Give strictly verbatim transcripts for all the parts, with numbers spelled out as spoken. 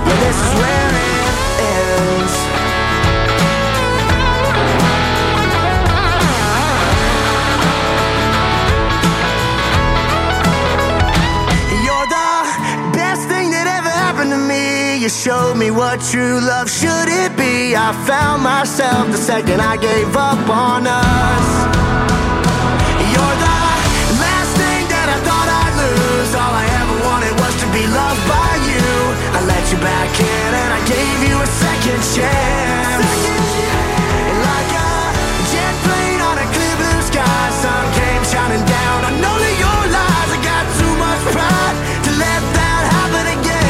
Yeah, this is where it ends. You're the best thing that ever happened to me. You showed me what true love should it be. I found myself the second I gave up on us. You're the last thing that I thought I'd lose. All I ever wanted was to be loved by you. I let you back in and I gave you a second chance. And like a jet plane on a clear blue sky, sun came shining down. I know that your lies, I got too much pride to let that happen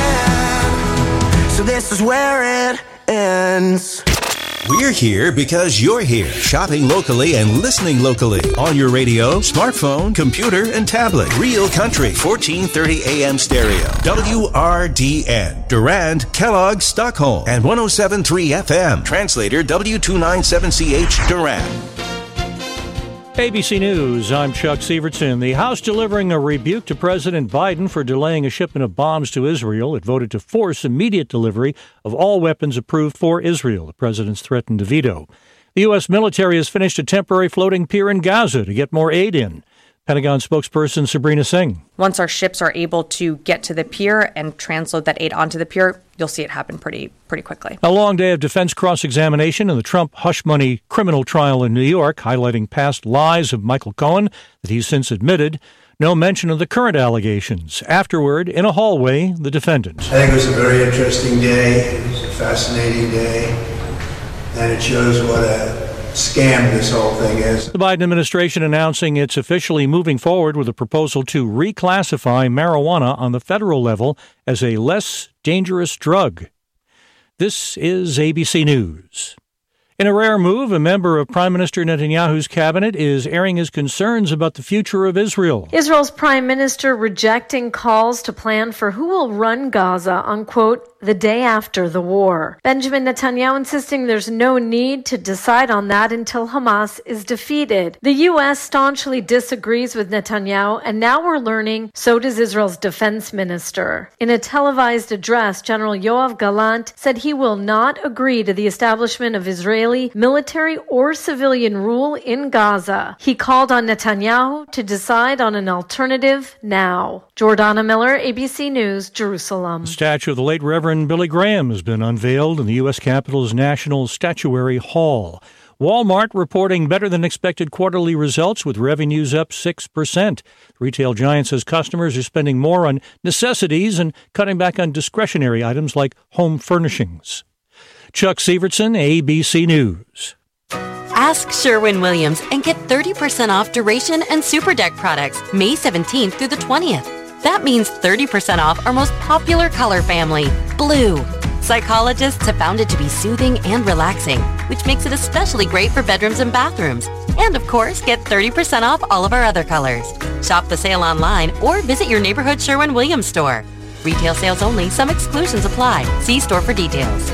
again. So this is where it ends. We're here because you're here, shopping locally and listening locally on your radio, smartphone, computer, and tablet. Real Country, fourteen thirty A M stereo. W R D N, Durand, Kellogg, Stockholm, and one oh seven point three F M. Translator W two ninety-seven C H, Durand. A B C News, I'm Chuck Sievertson. The House delivering a rebuke to President Biden for delaying a shipment of bombs to Israel. It voted to force immediate delivery of all weapons approved for Israel. The president's threatened to veto. The U S military has finished a temporary floating pier in Gaza to get more aid in. Pentagon spokesperson Sabrina Singh. Once our ships are able to get to the pier and transload that aid onto the pier, you'll see it happen pretty pretty quickly. A long day of defense cross-examination in the Trump hush money criminal trial in New York, highlighting past lies of Michael Cohen that he's since admitted. No mention of the current allegations. Afterward, in a hallway, the defendant. I think it was a very interesting day. It was a fascinating day. And it shows what a scam this whole thing is. The Biden administration announcing it's officially moving forward with a proposal to reclassify marijuana on the federal level as a less dangerous drug. This is A B C News. In a rare move, a member of Prime Minister Netanyahu's cabinet is airing his concerns about the future of Israel. Israel's prime minister rejecting calls to plan for who will run Gaza on, quote, the day after the war. Benjamin Netanyahu insisting there's no need to decide on that until Hamas is defeated. The U S staunchly disagrees with Netanyahu, and now we're learning so does Israel's defense minister. In a televised address, General Yoav Gallant said he will not agree to the establishment of Israeli military or civilian rule in Gaza. He called on Netanyahu to decide on an alternative now. Jordana Miller, A B C News, Jerusalem. The statue of the late Reverend Billy Graham has been unveiled in the U S Capitol's National Statuary Hall. Walmart reporting better than expected quarterly results with revenues up six percent. The retail giant says customers are spending more on necessities and cutting back on discretionary items like home furnishings. Chuck Sievertson, A B C News. Ask Sherwin-Williams and get thirty percent off Duration and Super Deck products May seventeenth through the twentieth. That means thirty percent off our most popular color family, blue. Psychologists have found it to be soothing and relaxing, which makes it especially great for bedrooms and bathrooms. And of course, get thirty percent off all of our other colors. Shop the sale online or visit your neighborhood Sherwin-Williams store. Retail sales only. Some exclusions apply. See store for details.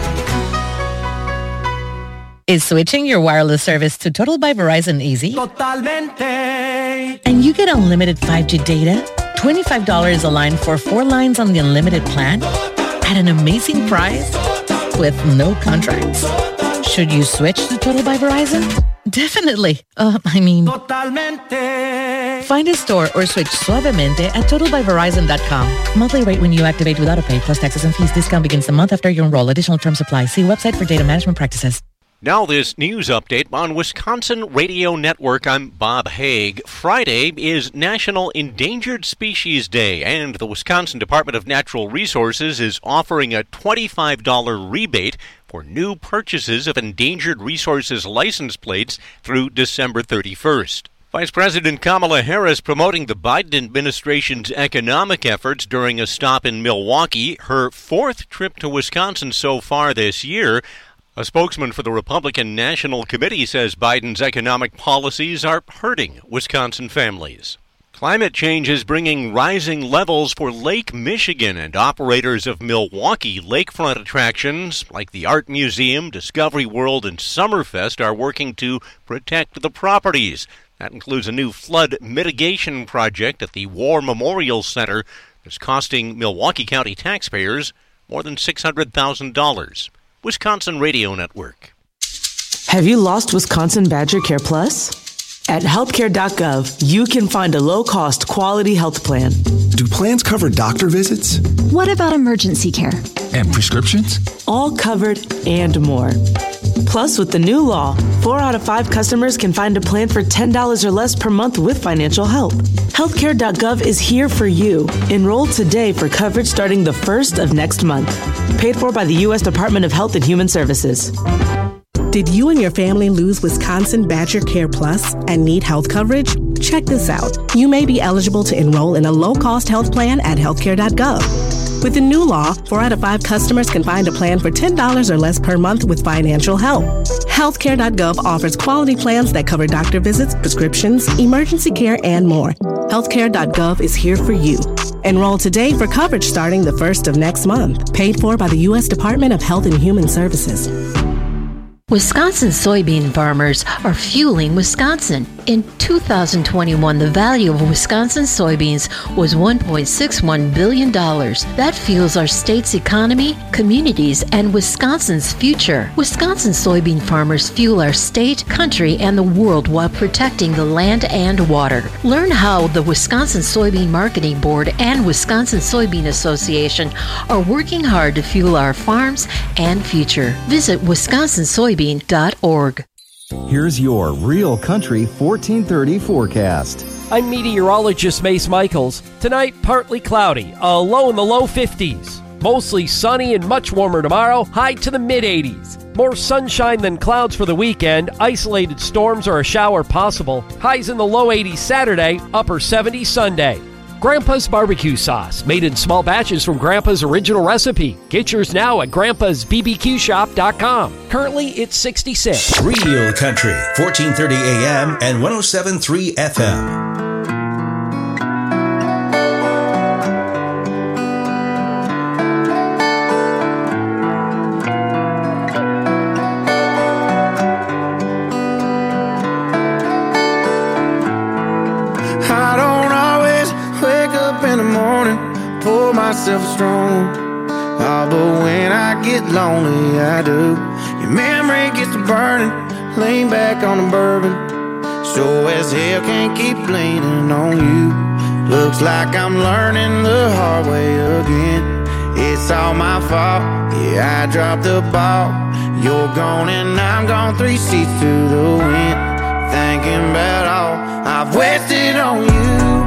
Is switching your wireless service to Total by Verizon easy? Totalmente. And you get unlimited five G data, twenty-five dollars a line for four lines on the unlimited plan at an amazing price with no contracts. Should you switch to Total by Verizon? Definitely. Uh, I mean, Totalmente. Find a store or switch suavemente at total by verizon dot com. Monthly rate when you activate without a pay plus taxes and fees. Discount begins the month after you enroll. Additional terms apply. See website for data management practices. Now this news update on Wisconsin Radio Network. I'm Bob Haig. Friday is National Endangered Species Day, and the Wisconsin Department of Natural Resources is offering a twenty-five dollars rebate for new purchases of endangered resources license plates through December thirty-first. Vice President Kamala Harris promoting the Biden administration's economic efforts during a stop in Milwaukee, her fourth trip to Wisconsin so far this year. A spokesman for the Republican National Committee says Biden's economic policies are hurting Wisconsin families. Climate change is bringing rising levels for Lake Michigan, and operators of Milwaukee lakefront attractions like the Art Museum, Discovery World, and Summerfest are working to protect the properties. That includes a new flood mitigation project at the War Memorial Center that's costing Milwaukee County taxpayers more than six hundred thousand dollars. Wisconsin Radio Network. Have you lost Wisconsin Badger Care Plus? At healthcare dot gov, you can find a low-cost, quality health plan. Do plans cover doctor visits? What about emergency care? And prescriptions? All covered and more. Plus, with the new law, four out of five customers can find a plan for ten dollars or less per month with financial help. healthcare dot gov is here for you. Enroll today for coverage starting the first of next month. Paid for by the U S Department of Health and Human Services. Did you and your family lose Wisconsin Badger Care Plus and need health coverage? Check this out. You may be eligible to enroll in a low-cost health plan at healthcare dot gov. With the new law, four out of five customers can find a plan for ten dollars or less per month with financial help. healthcare dot gov offers quality plans that cover doctor visits, prescriptions, emergency care, and more. healthcare dot gov is here for you. Enroll today for coverage starting the first of next month. Paid for by the U S Department of Health and Human Services. Wisconsin soybean farmers are fueling Wisconsin. In two thousand twenty-one, the value of Wisconsin soybeans was one point six one billion dollars. That fuels our state's economy, communities, and Wisconsin's future. Wisconsin soybean farmers fuel our state, country, and the world while protecting the land and water. Learn how the Wisconsin Soybean Marketing Board and Wisconsin Soybean Association are working hard to fuel our farms and future. Visit wisconsin soybean dot org. Here's your Real Country fourteen thirty forecast. I'm meteorologist Mace Michaels. Tonight, partly cloudy, a low in the low fifties. Mostly sunny and much warmer tomorrow, high to the mid-eighties. More sunshine than clouds for the weekend. Isolated storms or a shower possible. Highs in the low eighties Saturday, upper seventies Sunday. Grandpa's barbecue sauce, made in small batches from Grandpa's original recipe. Get yours now at grandpas b b q shop dot com. Currently, it's sixty-six. Real Country, fourteen thirty A M and one oh seven point three F M. Myself strong, oh, but when I get lonely, I do. Your memory gets to burning, lean back on the bourbon. Sure as hell can't keep leaning on you. Looks like I'm learning the hard way again. It's all my fault, yeah, I dropped the ball. You're gone and I'm gone, three seats to the wind. Thinking about all I've wasted on you.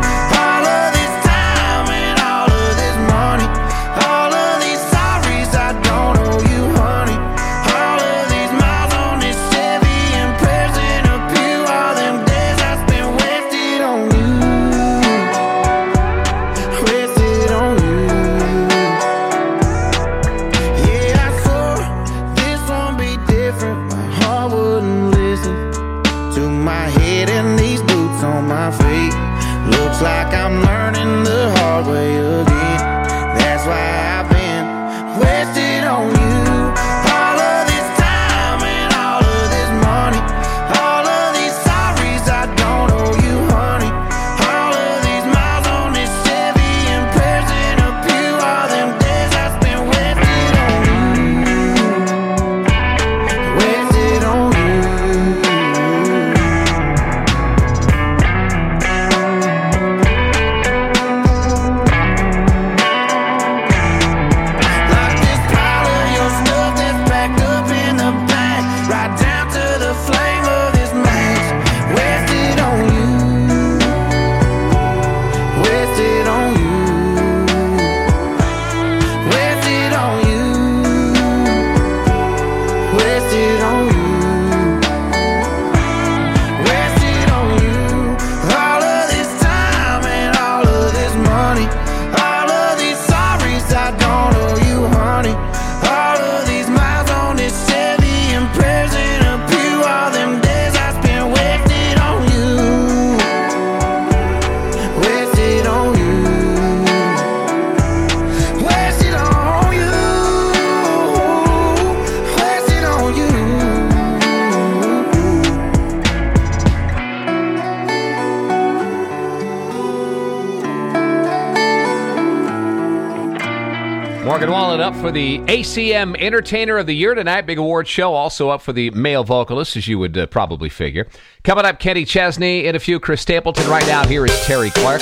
Morgan Wallen up for the A C M Entertainer of the Year tonight. Big award show. Also up for the male vocalist, as you would uh, probably figure. Coming up, Kenny Chesney in a few. Chris Stapleton. Right now, here is Terry Clark.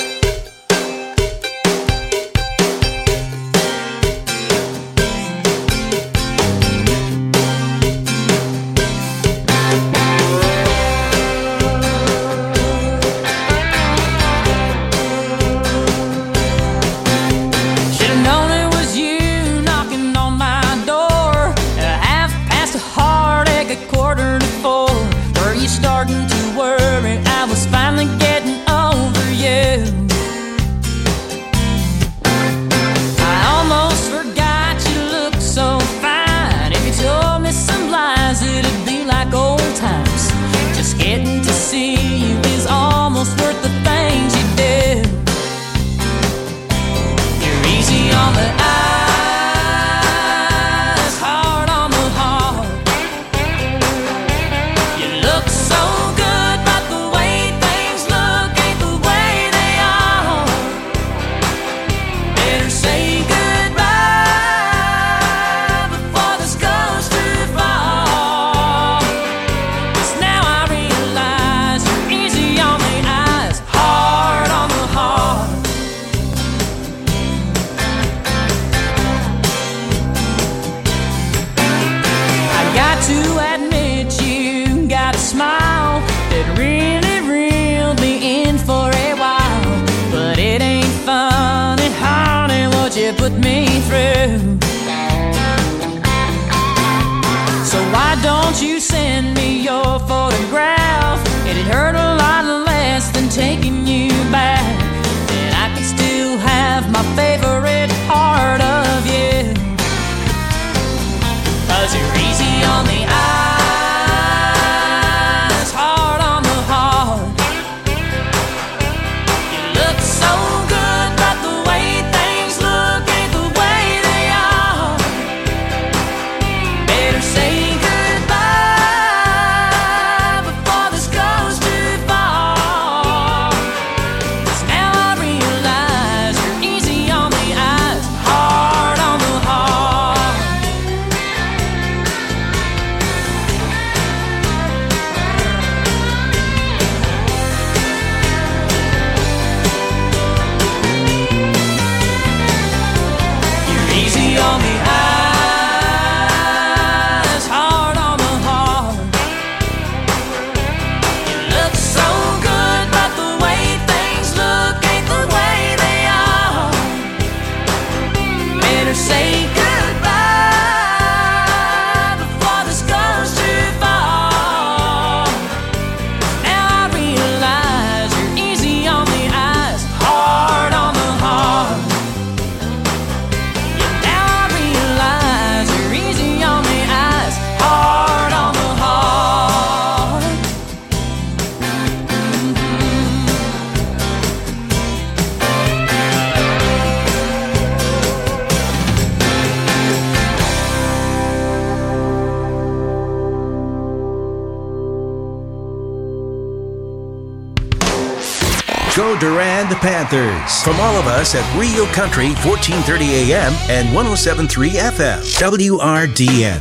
Go Durand Panthers. From all of us at Real Country, fourteen thirty A M and one oh seven point three F M, W R D N.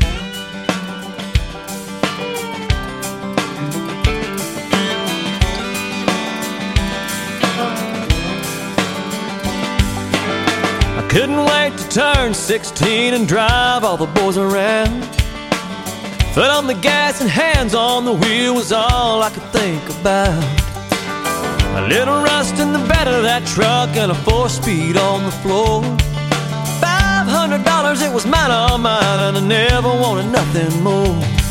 I couldn't wait to turn sixteen and drive all the boys around. Foot on the gas and hands on the wheel was all I could think about. A little rust in the bed of that truck and a four-speed on the floor. Five hundred dollars, it was mine, all mine, and I never wanted nothing more.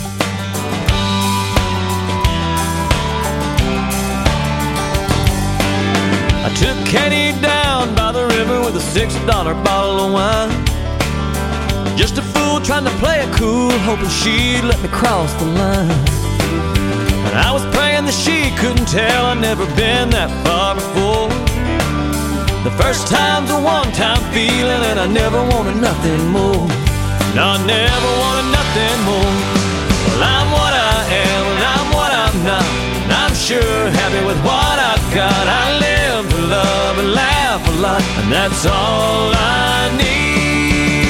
I took Kenny down by the river with a six dollar bottle of wine. Just a fool trying to play it cool, hoping she'd let me cross the line. And I was praying that she couldn't tell I'd never been that far before. The first time's a one-time feeling, and I never wanted nothing more. No, I never wanted nothing more. Well, I'm what I am, and I'm what I'm not, and I'm sure happy with what I've got. I live to love and laugh a lot, and that's all I need.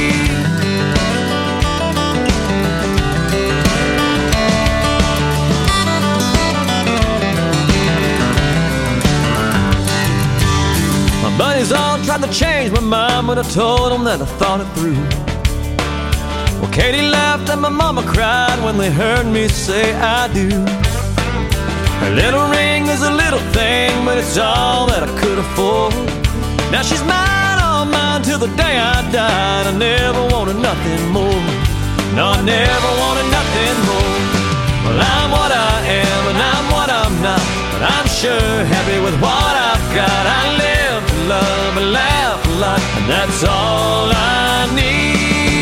changed my mind when I told them that I thought it through. Well, Katie laughed and my mama cried when they heard me say I do. Her little ring is a little thing, but it's all that I could afford. Now she's mine, all mine, till the day I died. I never wanted nothing more. No, I never wanted nothing more. Well, I'm what I am and I'm what I'm not, but I'm sure happy with what I've got. I live to love and laugh a lot, and that's all I need.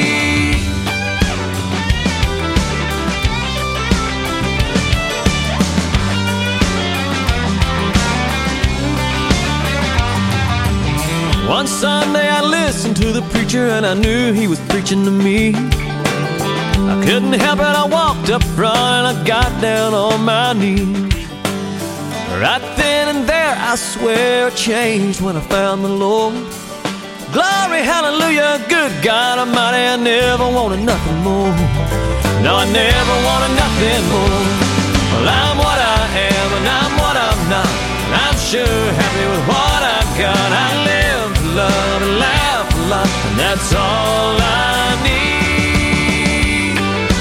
One Sunday I listened to the preacher and I knew he was preaching to me. I couldn't help it, I walked up front and I got down on my knees. Right then and there I swear I changed when I found the Lord. Glory, hallelujah, good God Almighty, I never wanted nothing more. No, I never wanted nothing more. Well, I'm what I am and I'm what I'm not, and I'm sure happy with what I've got. I live to love and laugh a lot, and that's all I need.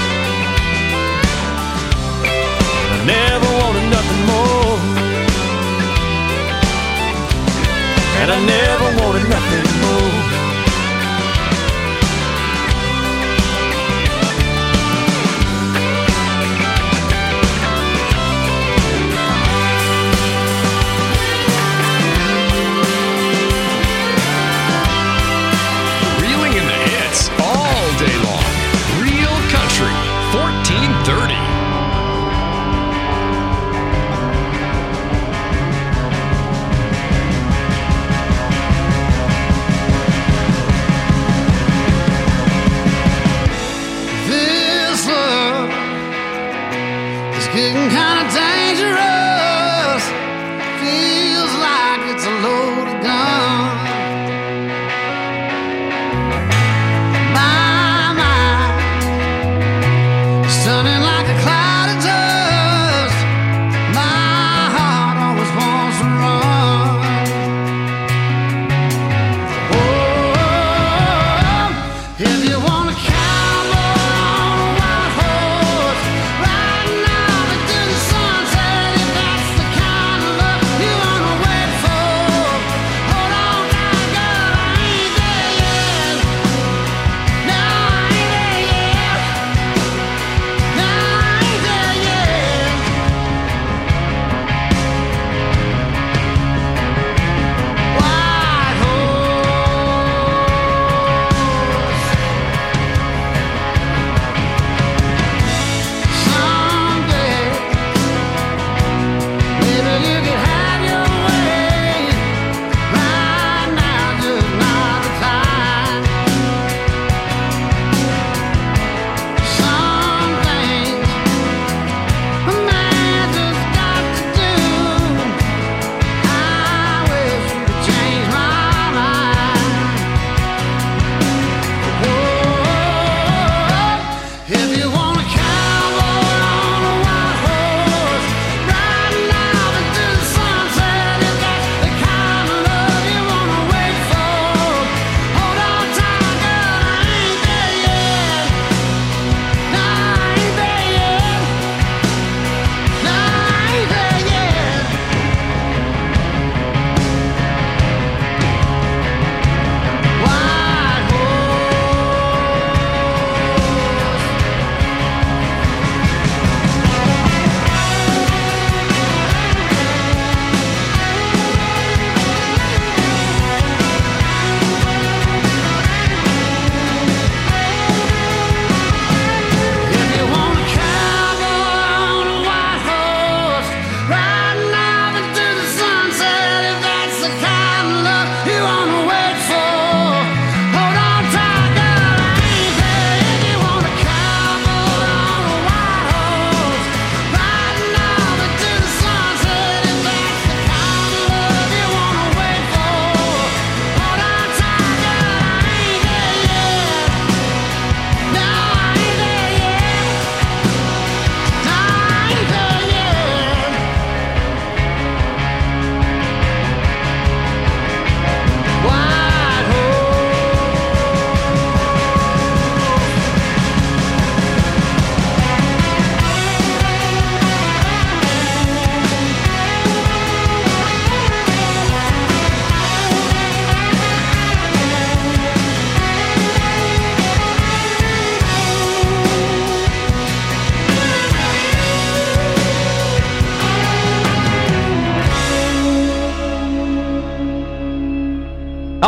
I never wanted nothing more, and I never wanted nothing more. Reeling in the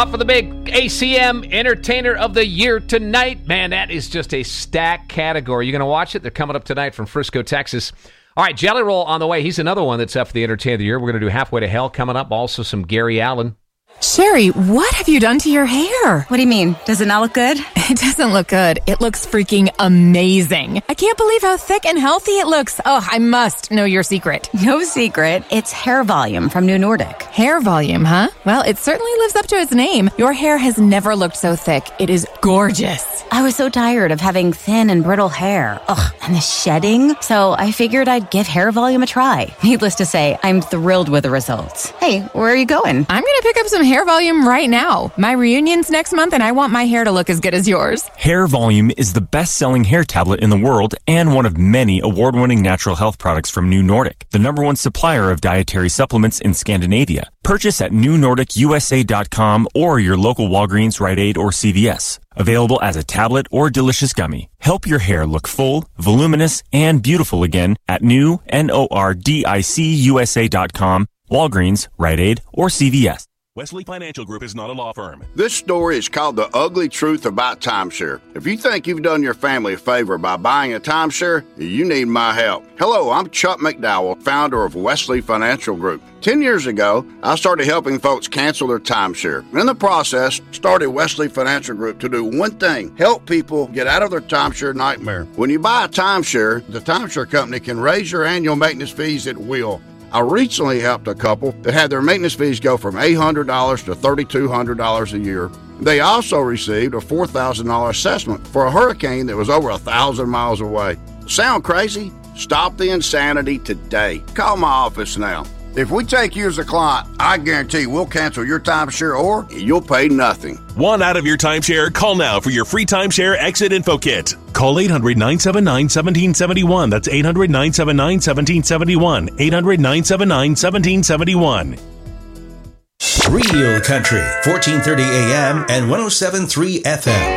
Up for the big A C M Entertainer of the Year tonight. Man, that is just a stacked category. You're going to watch it? They're coming up tonight from Frisco, Texas. All right, Jelly Roll on the way. He's another one that's up for the Entertainer of the Year. We're going to do Halfway to Hell coming up. Also some Gary Allen. Sherry, what have you done to your hair? What do you mean? Does it not look good? It doesn't look good. It looks freaking amazing. I can't believe how thick and healthy it looks. Oh, I must know your secret. No secret. It's hair volume from New Nordic. Hair volume, huh? Well, it certainly lives up to its name. Your hair has never looked so thick. It is gorgeous. I was so tired of having thin and brittle hair. Ugh, and the shedding. So I figured I'd give hair volume a try. Needless to say, I'm thrilled with the results. Hey, where are you going? I'm going to pick up some hair volume right now. My reunion's next month and I want my hair to look as good as yours. Hair Volume is the best-selling hair tablet in the world and one of many award-winning natural health products from New Nordic, the number one supplier of dietary supplements in Scandinavia. Purchase at new nordic u s a dot com or your local Walgreens, Rite Aid, or C V S. Available as a tablet or delicious gummy. Help your hair look full, voluminous, and beautiful again at new nordic u s a dot com, Walgreens, Rite Aid, or C V S. Wesley Financial Group is not a law firm. This story is called The Ugly Truth About Timeshare. If you think you've done your family a favor by buying a timeshare, you need my help. Hello, I'm Chuck McDowell, founder of Wesley Financial Group. Ten years ago, I started helping folks cancel their timeshare. In the process, started Wesley Financial Group to do one thing, help people get out of their timeshare nightmare. When you buy a timeshare, the timeshare company can raise your annual maintenance fees at will. I recently helped a couple that had their maintenance fees go from eight hundred dollars to three thousand two hundred dollars a year. They also received a four thousand dollars assessment for a hurricane that was over one thousand miles away. Sound crazy? Stop the insanity today. Call my office now. If we take you as a client, I guarantee we'll cancel your timeshare or you'll pay nothing. Want out of your timeshare? Call now for your free timeshare exit info kit. Call eight hundred, nine seven nine, one seven seven one. That's eight hundred, nine seven nine, one seven seven one. eight hundred, nine seven nine, one seven seven one. Real Country, fourteen thirty A M and one oh seven point three F M.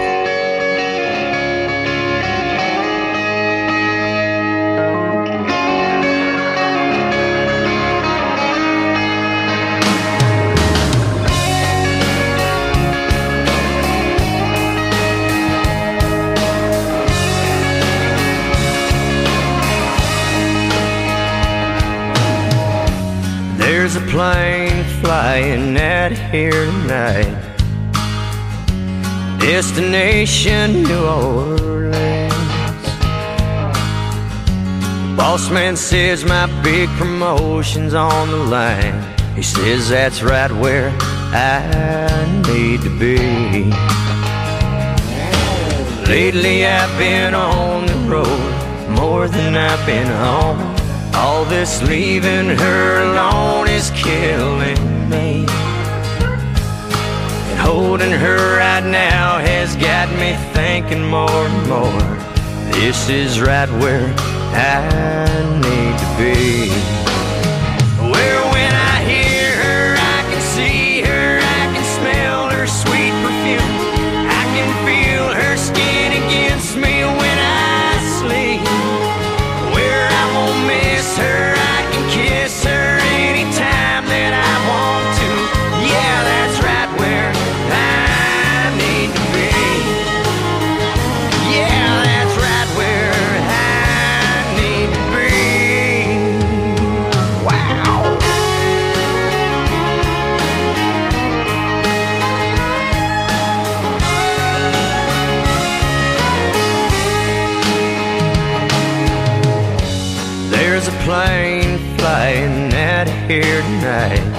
There's a plane flying out here tonight, destination New Orleans. Boss man says my big promotion's on the line. He says that's right where I need to be. Lately I've been on the road more than I've been home. All this leaving her alone is killing me. And holding her right now has got me thinking more and more. This is right where I need to be. Where when I hear her, I can see her, I can smell her sweet perfume. I can feel her skin against me when I sleep. Where I won't miss her, I can kiss her anytime that I want to. Yeah, that's right where I need to be. Yeah, that's right where I need to be. Wow. There's a plane flying out here tonight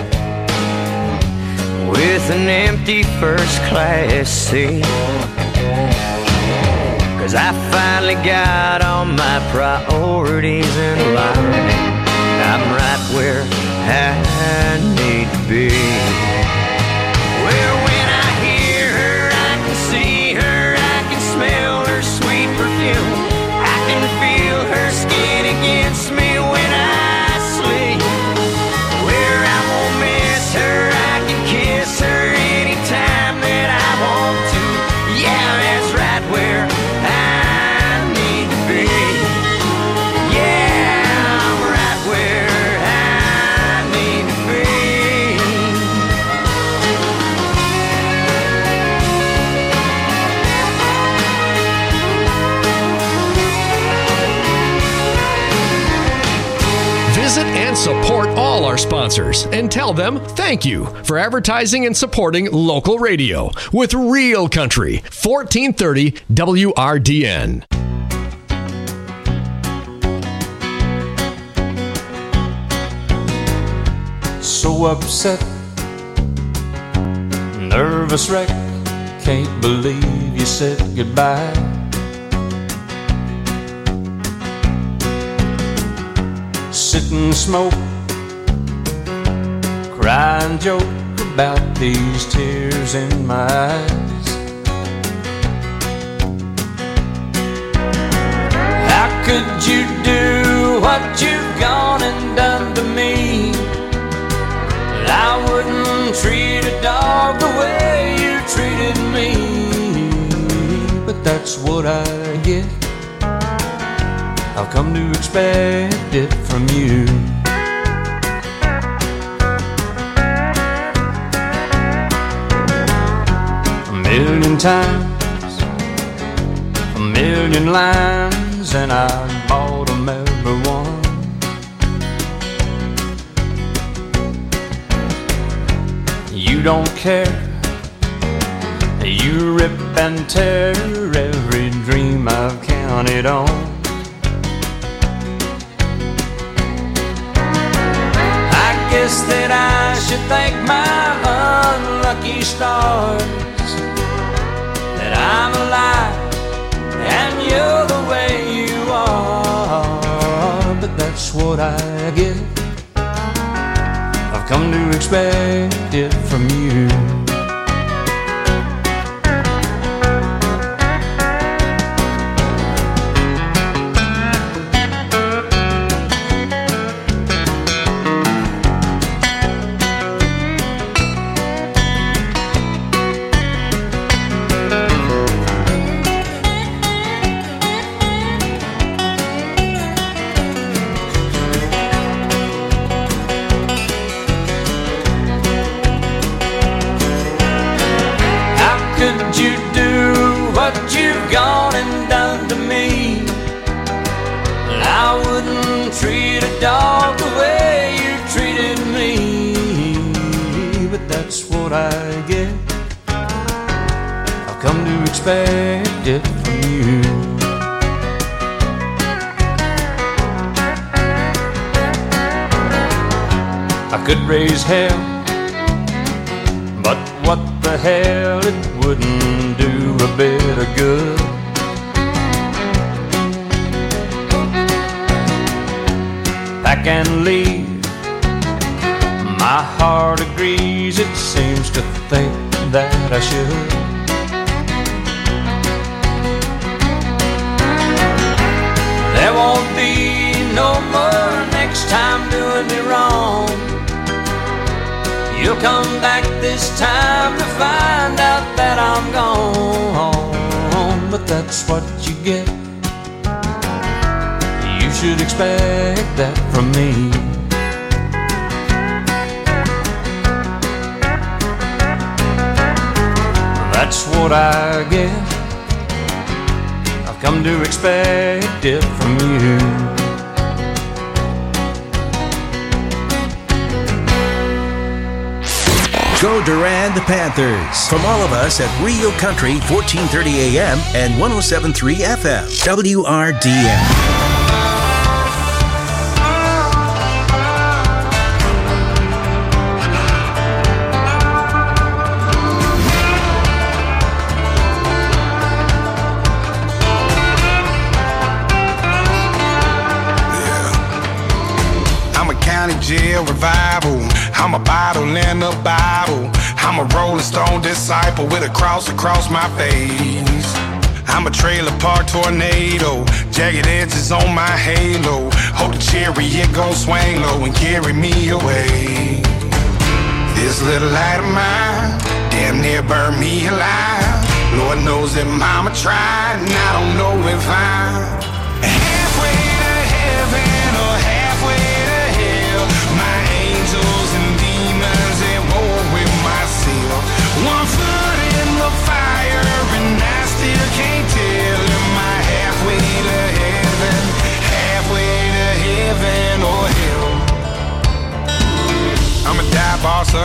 with an empty first class seat. Cause I finally got all my priorities in line. I'm right where I need to be. Where when I hear her, I can see her, I can smell her sweet perfume. I can feel her skin against me when I sleep. Where I won't miss her, I can kiss her anytime that I want to. Yeah, that's right where I need to be. Yeah, I'm right where I need to be. Visit and support all our sponsors and tell them thank you for advertising and supporting local radio with Real Country, fourteen thirty W R D N. So upset, nervous wreck, can't believe you said goodbye. Sit and smoke, cry and joke about these tears in my eyes. How could you do what you've gone and done to me? I wouldn't treat a dog the way you treated me. But that's what I get. I've come to expect it from you. A million times, a million lines, and I bought them every one. You don't care, you rip and tear every dream I've counted on. I guess that I should thank my unlucky stars that I'm alive and you're the way you are. But that's what I get. I've come to expect it from you. Treat a dog the way you treated me. But that's what I get. I've come to expect it from you. I could raise hell, but what the hell, it wouldn't do a bit of good. Pack and leave. My heart agrees, it seems to think that I should. There won't be no more next time doing me wrong. You'll come back this time to find out that I'm gone. But that's what you get. You should expect that from me. That's what I get. I've come to expect it from you. Go Durand Panthers. From all of us at Real Country, fourteen thirty A M and one oh seven point three F M, W R D N. Jail revival. I'm a bottle in the Bible. I'm a Rolling Stone disciple with a cross across my face. I'm a trailer park tornado, jagged edges on my halo. Hope the chariot gon' swing low and carry me away. This little light of mine damn near burned me alive. Lord knows that mama tried, and I don't know if I'm halfway to heaven or halfway to hell. My angels and demons at war with myself. One foot in the fire and I still can't tell. Am I halfway to heaven, halfway to heaven or hell?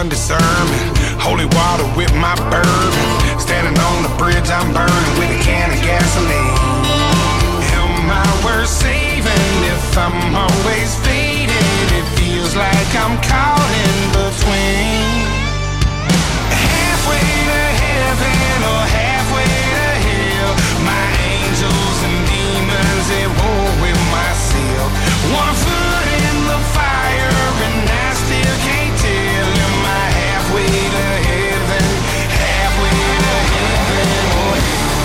Sunday sermon. Holy water with my bourbon. Standing on the bridge, I'm burning with a can of gasoline. Am I worth saving if I'm always fading? It feels like I'm caught in between. Halfway to heaven or halfway to hell. My angels and demons at war with myself. One foot in the fire and I still can't tell. Am I halfway to heaven? Halfway to heaven or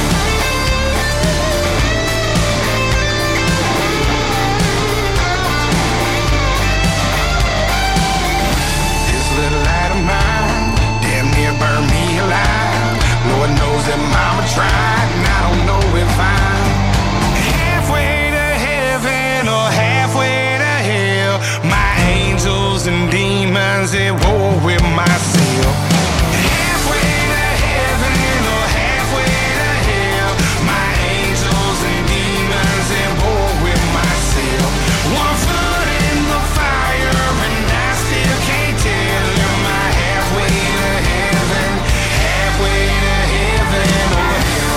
this little light of mine damn near burned me alive. Lord knows that mama tried, and I don't know if I'm halfway to heaven or halfway to hell. My angels and demons at war with myself. Halfway to heaven or halfway to hell. My angels and demons at war with myself. One foot in the fire and I still can't tell. Am I halfway to heaven? Halfway to heaven or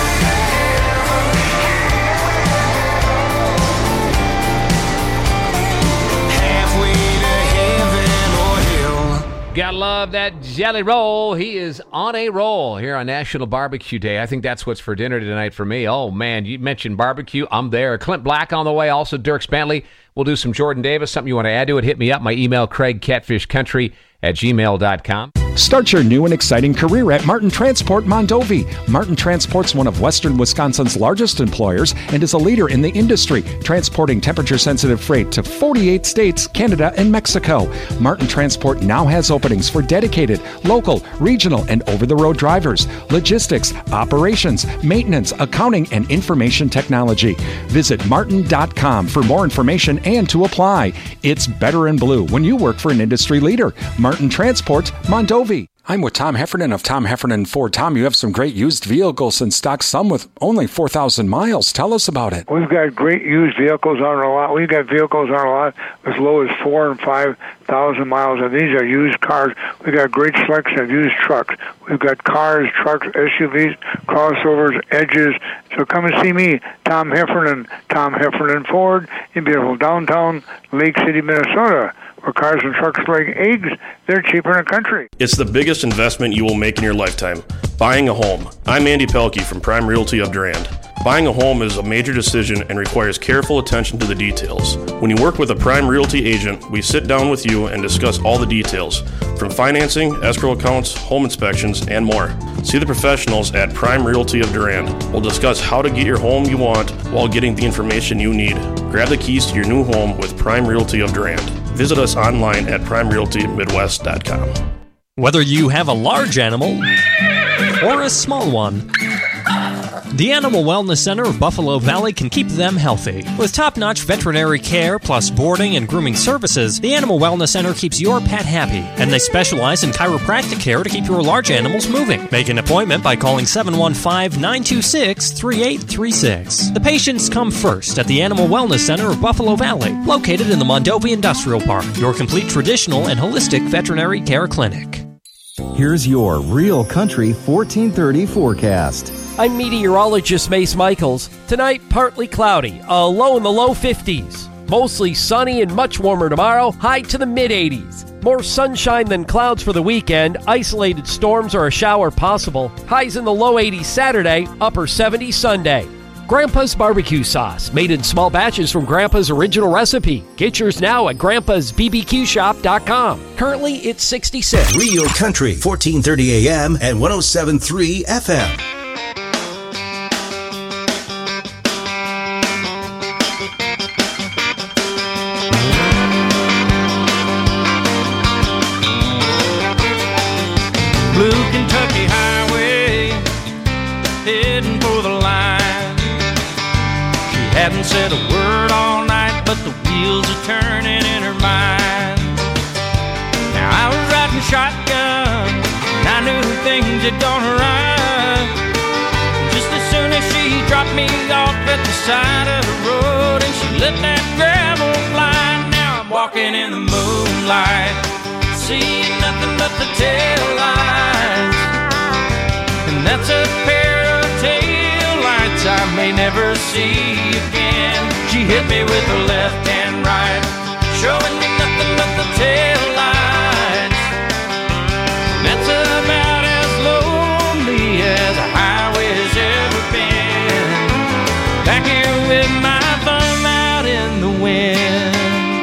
halfway to heaven or hell. Gotta love that Jelly Roll. He is on a roll here on National Barbecue Day. I think that's what's for dinner tonight for me. Oh, man, you mentioned barbecue. I'm there. Clint Black on the way. Also, Dirk Spantley. We'll do some Jordan Davis. Something you want to add to it, hit me up. My email, craig catfish country at gmail dot com. Start your new and exciting career at Martin Transport Mondovi. Martin Transport's one of Western Wisconsin's largest employers and is a leader in the industry, transporting temperature-sensitive freight to forty-eight states, Canada, and Mexico. Martin Transport now has openings for dedicated, local, regional, and over-the-road drivers, logistics, operations, maintenance, accounting, and information technology. Visit martin dot com for more information and to apply. It's better in blue when you work for an industry leader. Martin Transport Mondovi. I'm with Tom Heffernan of Tom Heffernan Ford. Tom, you have some great used vehicles in stock, some with only four thousand miles. Tell us about it. We've got great used vehicles on our lot. We've got vehicles on our lot as low as four and five thousand miles, and these are used cars. We've got great selection of used trucks. We've got cars, trucks, S U Vs, crossovers, edges. So come and see me, Tom Heffernan, Tom Heffernan Ford, in beautiful downtown Lake City, Minnesota. Where cars and trucks like eggs, they're cheaper in the country. It's the biggest investment you will make in your lifetime. Buying a home. I'm Andy Pelkey from Prime Realty of Durand. Buying a home is a major decision and requires careful attention to the details. When you work with a Prime Realty agent, we sit down with you and discuss all the details, from financing, escrow accounts, home inspections, and more. See the professionals at Prime Realty of Durand. We'll discuss how to get your home you want while getting the information you need. Grab the keys to your new home with Prime Realty of Durand. Visit us online at prime realty midwest dot com. Whether you have a large animal or a small one, the Animal Wellness Center of Buffalo Valley can keep them healthy. With top-notch veterinary care plus boarding and grooming services, the Animal Wellness Center keeps your pet happy, and they specialize in chiropractic care to keep your large animals moving. Make an appointment by calling seven one five, nine two six, three eight three six. The patients come first at the Animal Wellness Center of Buffalo Valley, located in the Mondovi Industrial Park, your complete traditional and holistic veterinary care clinic. Here's your Real Country fourteen thirty forecast. I'm meteorologist Mace Michaels. Tonight, partly cloudy, a low in the low fifties. Mostly sunny and much warmer tomorrow, high to the mid eighties. More sunshine than clouds for the weekend. Isolated storms or a shower possible. Highs in the low eighties Saturday, upper seventies Sunday. Grandpa's barbecue sauce, made in small batches from Grandpa's original recipe. Get yours now at grandpas b b q shop dot com. Currently, it's sixty-six. Real Country, fourteen thirty A M and one oh seven point three F M. Blue Kentucky Highway, heading for the line. She hadn't said a word all night, but the wheels are turning in her mind. Now I was riding shotgun, and I knew things had gone right. Just as soon as she dropped me off at the side of the road, and she let that gravel fly. Now I'm walking in the moonlight, seeing nothing but the tail lights. And that's a pair of tail lights I may never see again. She hit me with her left and right, showing me nothing but the tail lights. And that's about as lonely as a highway's ever been. Back here with my thumb out in the wind.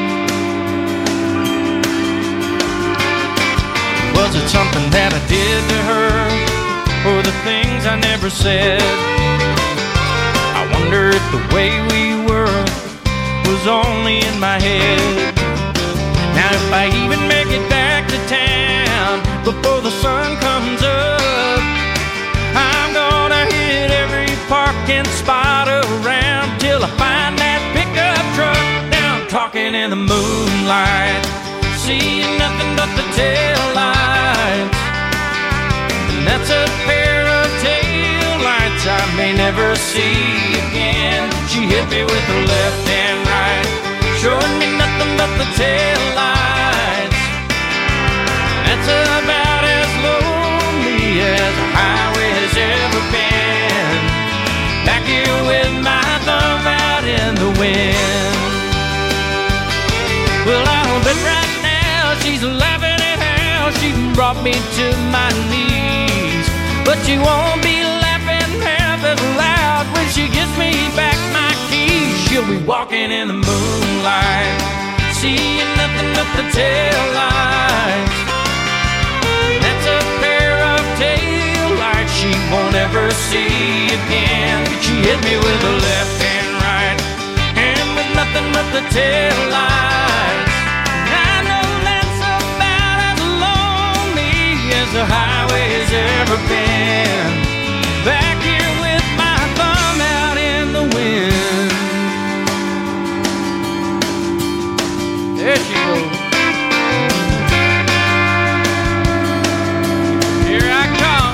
Was it something that I did to her, or the things I never said? I wonder if the way we were was only in my head. Now if I even make it back to town before the sun comes up, I'm gonna hit every parking spot around till I find that pickup truck. Now I'm talking in the moonlight, seeing nothing but the tail lights. And that's a pair of tail lights I may never see again. She hit me with her left and right, showing me nothing but the tail lights. That's about as lonely as a highway has ever been. Back here with my thumb out in the wind. Well, I'll bet right now she's laughing at how she brought me to my knees. But she won't be laughing half as loud when she gives me back my keys. She'll be walking in the moonlight, seeing nothing but the tail lights. That's a pair of tail lights she won't ever see again. She hit me with her left and right, and with nothing but the tail lights. I know that's about as lonely as the highway has ever been. Back here with my thumb out in the wind. There she goes. Here I come.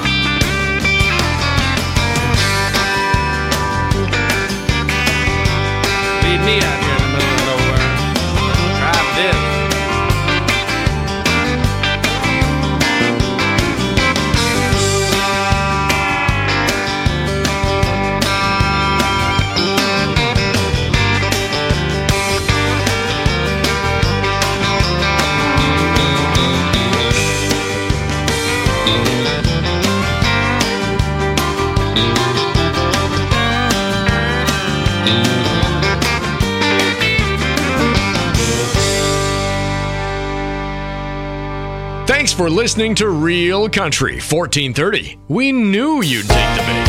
Leave me out here in the middle of nowhere. Drive this. Thanks for listening to Real Country fourteen thirty. We knew you'd take the bait.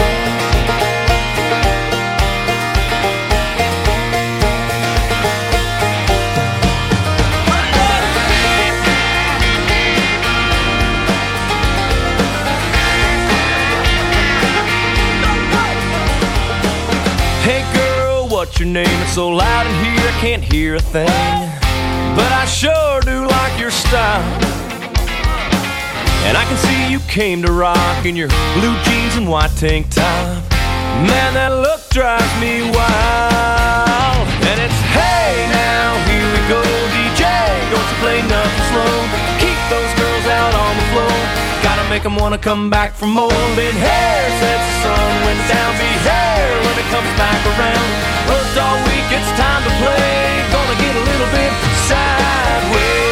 Hey girl, what's your name? It's so loud in here I can't hear a thing, but I sure do like your style. And I can see you came to rock in your blue jeans and white tank top. Man, that look drives me wild. And it's hey now, here we go, D J, don't you play nothing slow. Keep those girls out on the floor, gotta make them wanna come back for more. Been here since the sun went down, be here when it comes back around. Worked all week, it's time to play, gonna get a little bit sideways.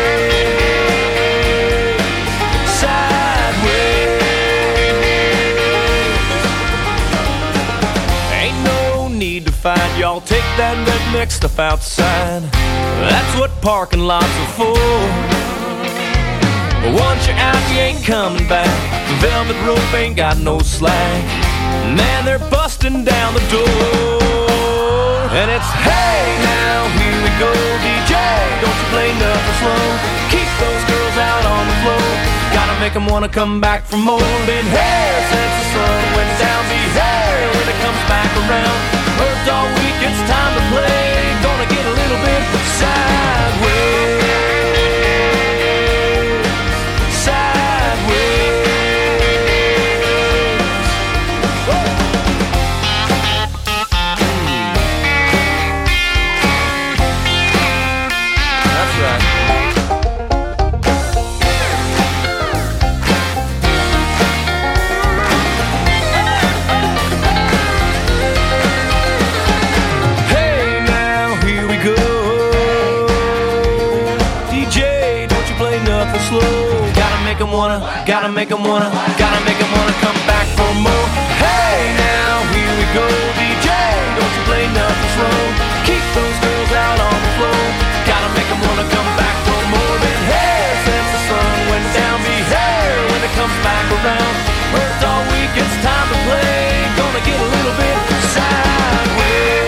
Fight, y'all take that redneck stuff outside. That's what parking lots are for. But once you're out, you ain't coming back. The velvet rope ain't got no slack. Man, they're busting down the door. And it's hey now, here we go, D J, don't you play nothing slow. Keep those girls out on the floor, gotta make them wanna come back for more. Been here since the sun went down, be here when it comes back around. Worked all week, it's time to play, gonna get a little bit sideways. Sideways. That's right. 'em wanna, gotta make 'em wanna, gotta make 'em wanna come back for more. Hey, now here we go, D J, don't you play nothing slow. Keep those girls out on the floor. Gotta make 'em wanna come back for more than hair since the sun went down. Be hair when it comes back around. Worked all week, it's time to play. Gonna get a little bit sideways.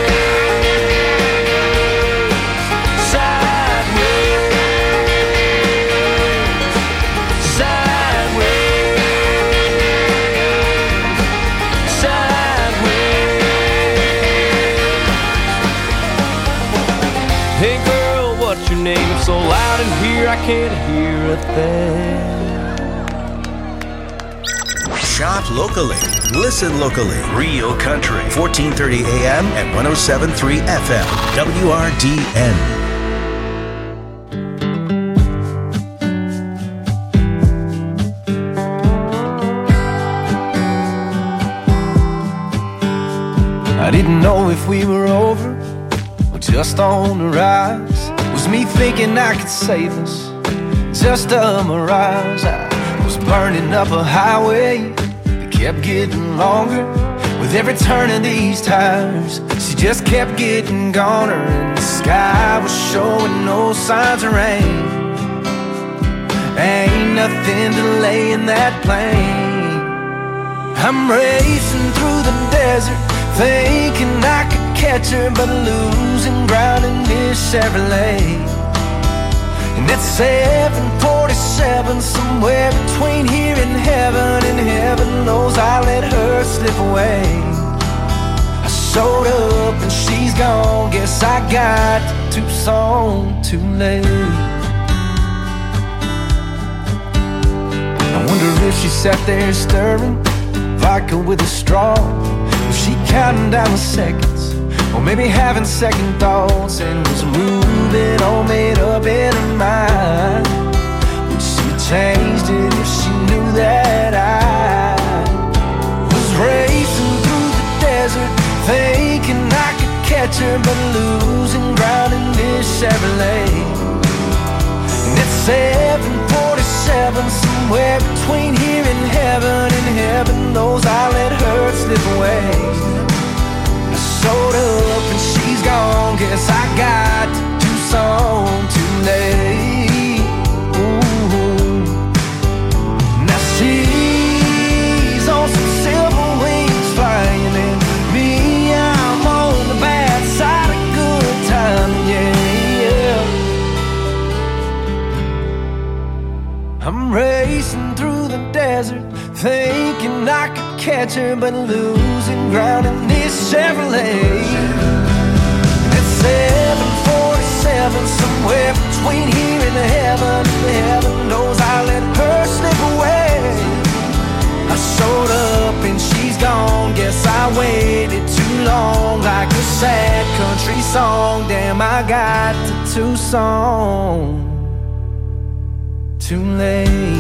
Name so loud in here I can't hear a thing. Shop locally. Listen locally. Real Country. fourteen thirty A M and one oh seven point three F M. W R D N. I didn't know if we were over or just on the rise. Was me thinking I could save us, just a mirage. I was burning up a highway that kept getting longer. With every turn of these tires, she just kept getting goner. And the sky was showing no signs of rain. Ain't nothing delaying that plane. I'm racing through the desert, thinking I could catch her, but losing ground in this Chevrolet. And at seven forty-seven, somewhere between here and heaven, and heaven knows I let her slip away. I showed up and she's gone. Guess I got to Tucson too late. I wonder if she sat there stirring vodka with a straw. Was she counting down the seconds, or maybe having second thoughts, and was moving all made up in her mind? Would she have changed it if she knew that I was racing through the desert, thinking I could catch her, but losing ground in this Chevrolet? And at seven forty-seven, somewhere between here and heaven, and heaven knows I let her slip away. I showed up and she's gone. Guess I got to Tucson too late. Ooh. Now she's on some silver wings flying, and me, I'm on the bad side of good time. Yeah, yeah. I'm racing through the desert, thinking I could catch her, but losing ground in this Chevrolet. At seven forty-seven, somewhere between here and heaven, heaven knows I let her slip away. I showed up and she's gone. Guess I waited too long, like a sad country song. Damn, I got to Tucson too late.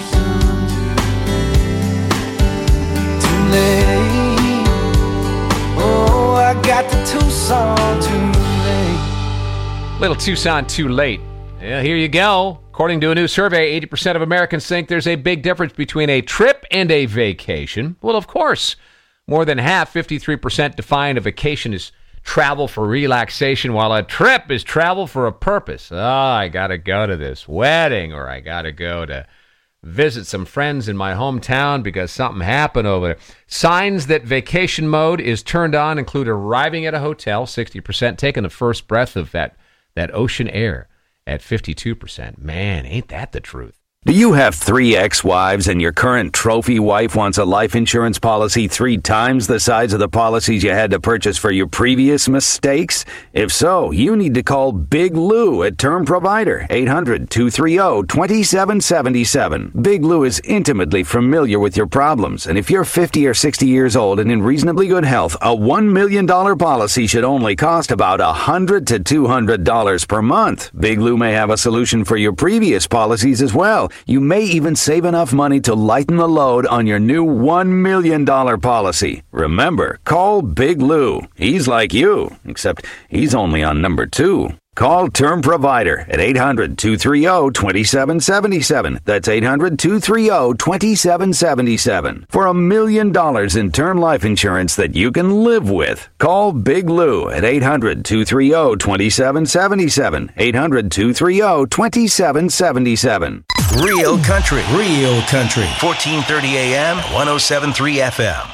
Oh, I got to Tucson too late. Little Tucson too late. Yeah, here you go. According to a new survey, eighty percent of Americans think there's a big difference between a trip and a vacation. Well, of course. More than half, fifty-three percent, define a vacation as travel for relaxation, while a trip is travel for a purpose. Oh, I got to go to this wedding, or I got to go to visit some friends in my hometown because something happened over there. Signs that vacation mode is turned on include arriving at a hotel, sixty percent, taking the first breath of that, that ocean air at fifty-two percent. Man, ain't that the truth? Do you have three ex-wives and your current trophy wife wants a life insurance policy three times the size of the policies you had to purchase for your previous mistakes? If so, you need to call Big Lou at Term Provider, eight hundred, two three zero, two seven seven seven. Big Lou is intimately familiar with your problems, and if you're fifty or sixty years old and in reasonably good health, a one million dollars policy should only cost about one hundred to two hundred dollars per month. Big Lou may have a solution for your previous policies as well. You may even save enough money to lighten the load on your new one million dollars policy. Remember, call Big Lou. He's like you, except he's only on number two. Call Term Provider at eight hundred, two three zero, two seven seven seven. That's eight hundred, two three zero, two seven seven seven. For a million dollars in term life insurance that you can live with. Call Big Lou at eight hundred, two three zero, two seven seven seven. eight hundred, two three zero, two seven seven seven. Real country, real country. fourteen thirty A M, one oh seven point three F M.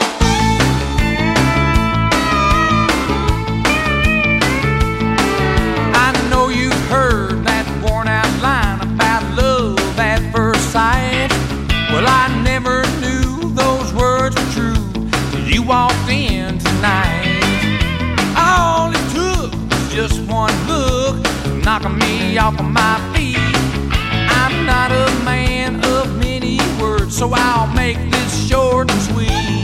Well, I never knew those words were true till you walked in tonight. All it took was just one look, knocking me off of my feet. I'm not a man of many words, so I'll make this short and sweet.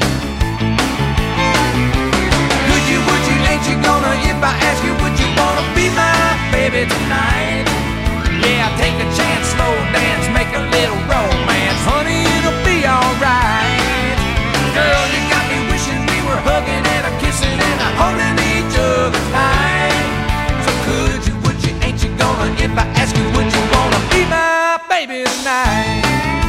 Could you, would you, ain't you gonna, if I ask you, would you wanna be my baby tonight? Yeah, take a chance, slow dance, make a little romance. Honey, it'll be alright. Girl, you got me wishing we were hugging and a kissing and a holding each other tight. So could you, would you, ain't you gonna, if I ask you, would you wanna be my baby tonight?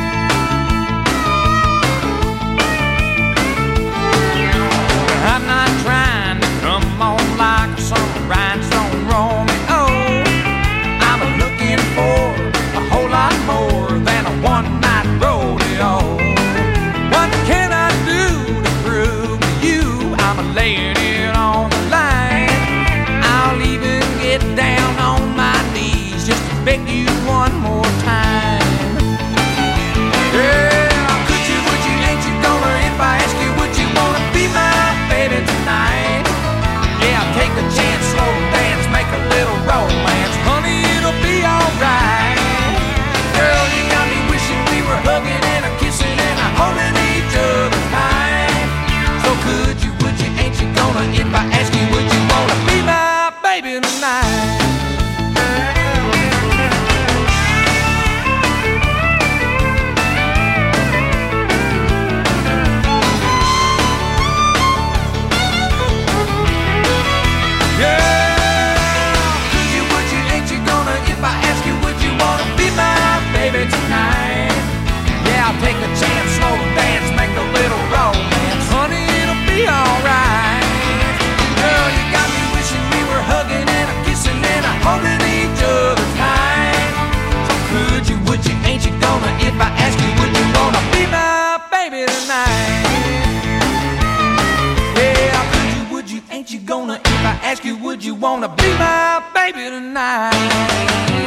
I'm not trying to come on like some rhinestone Romeo. I'm looking for a whole lot more than a one-night rodeo. What can I do to prove to you I'm laying it on the line? I'll even get down on my knees just to beg you one more time. Yeah, could you, would you, ain't you gonna, if I ask you, would you wanna be my baby tonight? Yeah, take a chance, slow dance, make a little romance. Honey, it'll be alright. Girl, you got me wishing we were hugging and a kissing and a holding each other tight. So could you, would you, ain't you gonna, if I ask you, would you wanna be my baby tonight? Tonight, yeah, I'll take a chance, slow dance, make a little romance. Honey, it'll be alright. Girl, you got me wishing we were hugging and a kissing and a holding each other tight. So could you, would you, ain't you gonna, if I ask you, would you wanna be my baby tonight? Yeah, could you, would you, ain't you gonna, if I ask you, would you wanna be my baby tonight?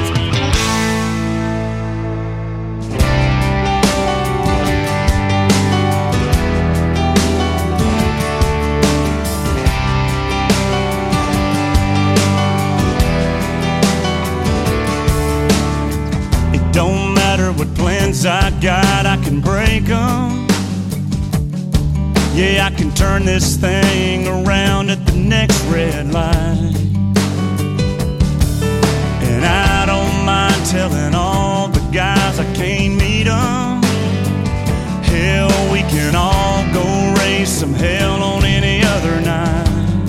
Don't matter what plans I got, I can break them. Yeah, I can turn this thing around at the next red light. And I don't mind telling all the guys I can't meet them. Hell, we can all go raise some hell on any other night.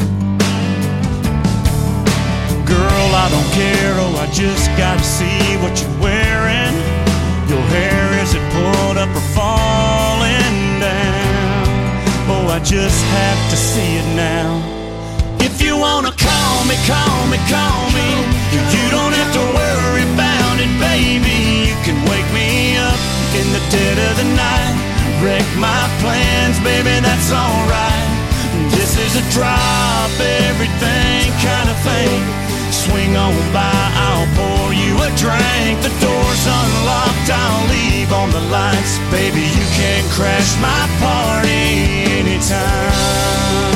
Girl, I don't care, oh, I just gotta see what you're wearing. Your hair, is it pulled up or falling down? Oh, I just have to see it now. If you wanna call me, call me, call me. You don't have to worry about it, baby. You can wake me up in the dead of the night. Wreck my plans, baby, that's alright. This is a drop everything kind of thing. Swing on by, I'll pour you a drink. The door's unlocked, I'll leave on the lights. Baby, you can crash my party anytime.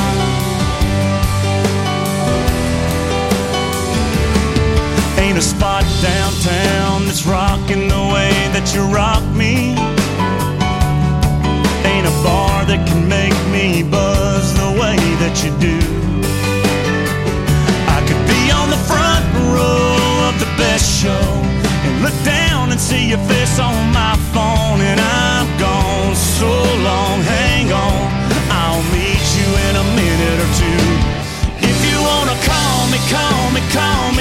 Ain't a spot downtown that's rocking the way that you rock me. Ain't a bar that can make me buzz the way that you do. On the front row of the best show and look down and see your face on my phone, and I'm gone so long, hang on, I'll meet you in a minute or two. If you wanna call me, call me, call me.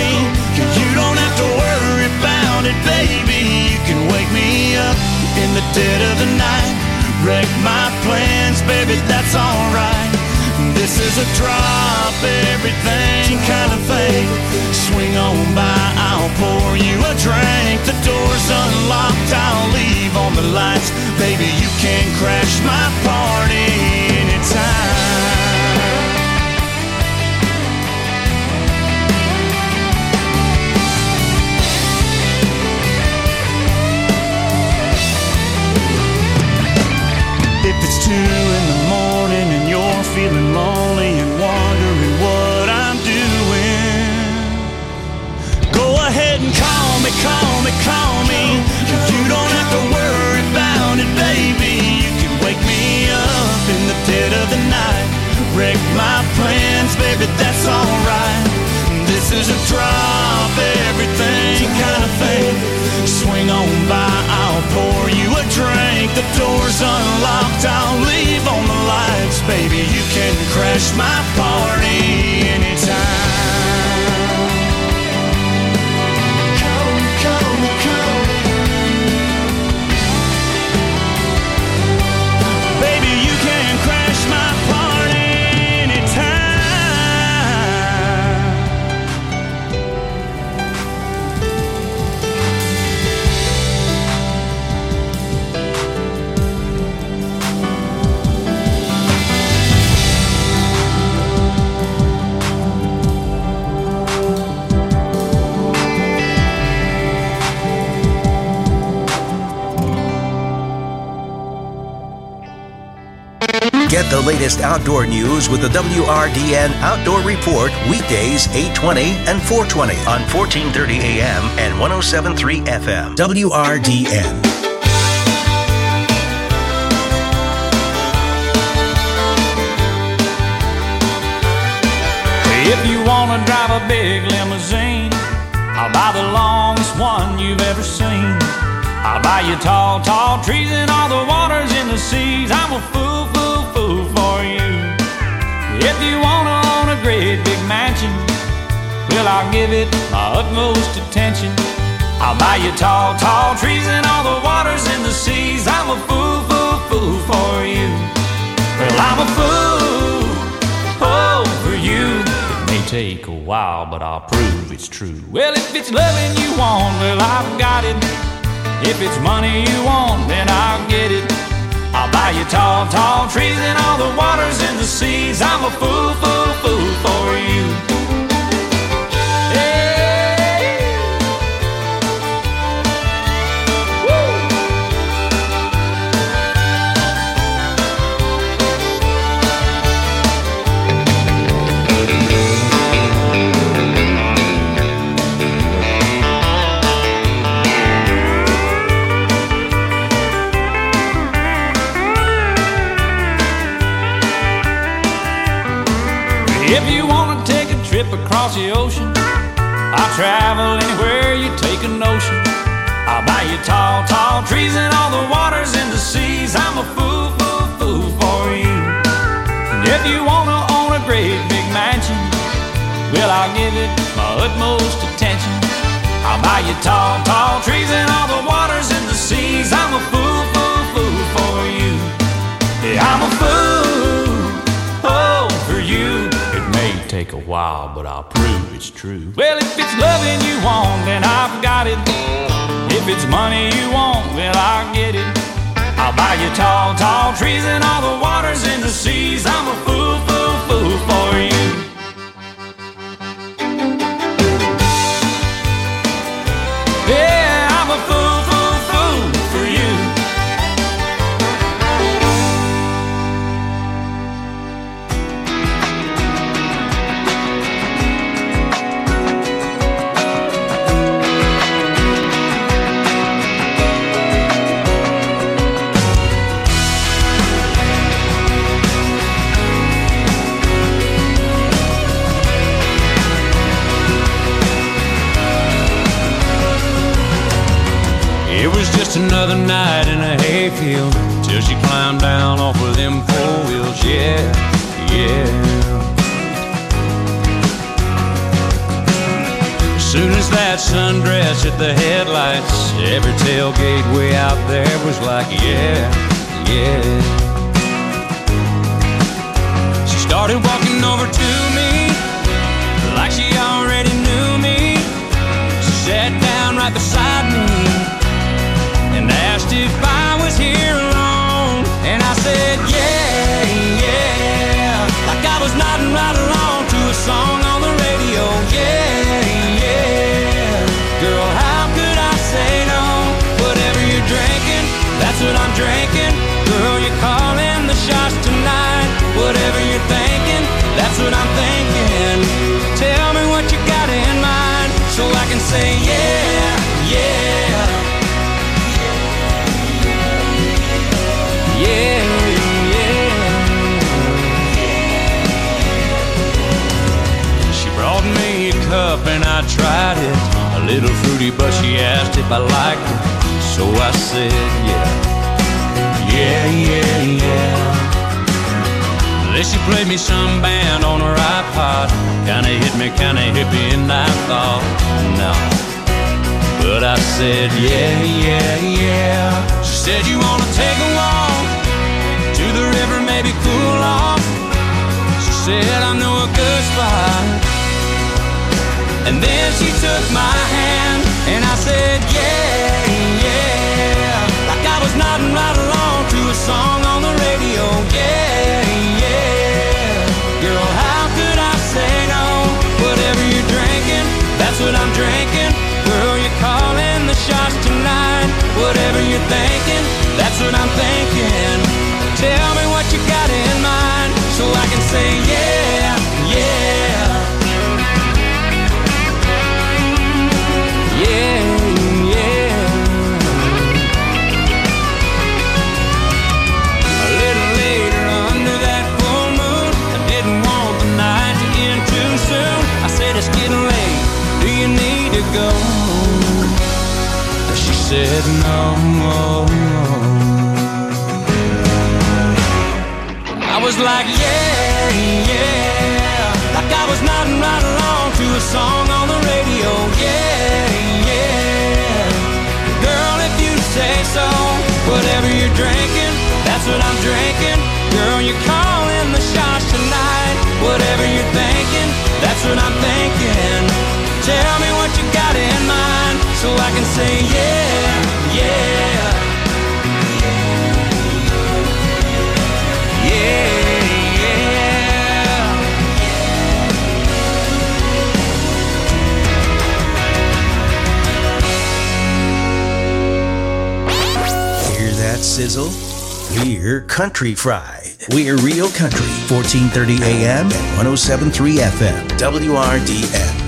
This is a drop everything kind of thing. Swing on by, I'll pour you a drink. The door's unlocked, I'll leave on the lights. Baby, you can crash my party anytime. If it's two in the morning and you're feeling lonely and wondering what I'm doing, go ahead and call me, call me, call me. You don't have to worry about it, baby. You can wake me up in the dead of the night, wreck my plans, baby, that's alright. This is a drop everything kind of thing. Swing on by, I'll pour you a drink. The door's unlocked, I'll leave on the lights. Baby, you can crash my party anytime. Come, come, come. Baby, you can crash my party anytime. Get the latest outdoor news with the W R D N Outdoor Report weekdays eight twenty and four twenty on fourteen thirty A M and one oh seven point three F M. W R D N. If you wanna drive a big limousine, I'll buy the longest one you've ever seen. I'll buy you tall, tall trees and all the waters in the seas. I'm a fool, fool, fool for you. If you wanna own a great big mansion, well, I'll give it my utmost attention. I'll buy you tall, tall trees and all the waters in the seas. I'm a fool, fool, fool for you. Well, I'm a fool, oh, for you. It may take a while, but I'll prove it's true. Well, if it's loving you want, well, I've got it. If it's money you want, then I'll get it. I'll buy you tall, tall trees and all the waters in the seas. I'm a fool, fool, fool for you. Hey. Woo. If you want to take a trip across the ocean, I'll travel anywhere you take a notion. I'll buy you tall, tall trees and all the waters in the seas. I'm a fool, fool, fool for you. And if you want to own a great big mansion, well, I'll give it my utmost attention. I'll buy you tall, tall trees and all the waters in the seas. I'm a fool, fool, fool for you. Yeah, I'm a fool, oh, for you. Take a while, but I'll prove it's true. Well, if it's loving you want, then I've got it. If it's money you want, well, I'll get it. I'll buy you tall, tall trees and all the waters in the seas. I'm a fool, fool, fool for you. Yeah, I'm a fool, fool, fool for you. It was just another night in a hayfield till she climbed down off of them four wheels, yeah, yeah. As soon as that sundress hit the headlights, every tailgate way out there was like, yeah, yeah. She started walking right beside me and asked if I was here alone. And I said, yeah, yeah, like I was nodding right along to a song on the radio. Yeah, yeah, girl, how could I say no? Whatever you're drinking, that's what I'm drinking. Girl, you're calling the shots tonight. Whatever you're thinking, that's what I'm thinking. Tell me what you got in mind, so I can say yeah, yeah, yeah, yeah. She brought me a cup and I tried it. A little fruity, but she asked if I liked it. So I said yeah, yeah, yeah, yeah. Then she played me some band on her iPod. Kinda hit me, kinda hippie, and I thought, no. But I said, yeah, yeah, yeah. She said, you wanna take a walk to the river, maybe cool off? She said, I know a good spot. And then she took my hand, and I said, yeah, yeah, like I was nodding right along to a song on the radio. Yeah, yeah, girl, how could I say no? Whatever you're drinking, that's what I'm drinking. Girl, you're calling the shots tonight. Whatever you're thinking, that's what I'm thinking. Tell me what you got in mind, so I can say yeah, yeah, yeah, yeah. A little later under that full moon, I didn't want the night to end too soon. I said, it's getting late, do you need to go? She said no. I was like yeah, yeah, like I was nodding right along to a song on the radio. Yeah, yeah, girl, if you say so. Whatever you're drinking, that's what I'm drinking. Girl, you're calling the shots tonight. Whatever you're thinking, that's what I'm thinking. Tell me what you got in mind, so I can say yeah, yeah, yeah, yeah. Hear that sizzle? We're Country Fried. We're Real Country, fourteen thirty A M and one oh seven point three F M, W R D N.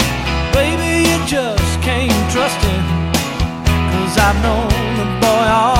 I've known the boy all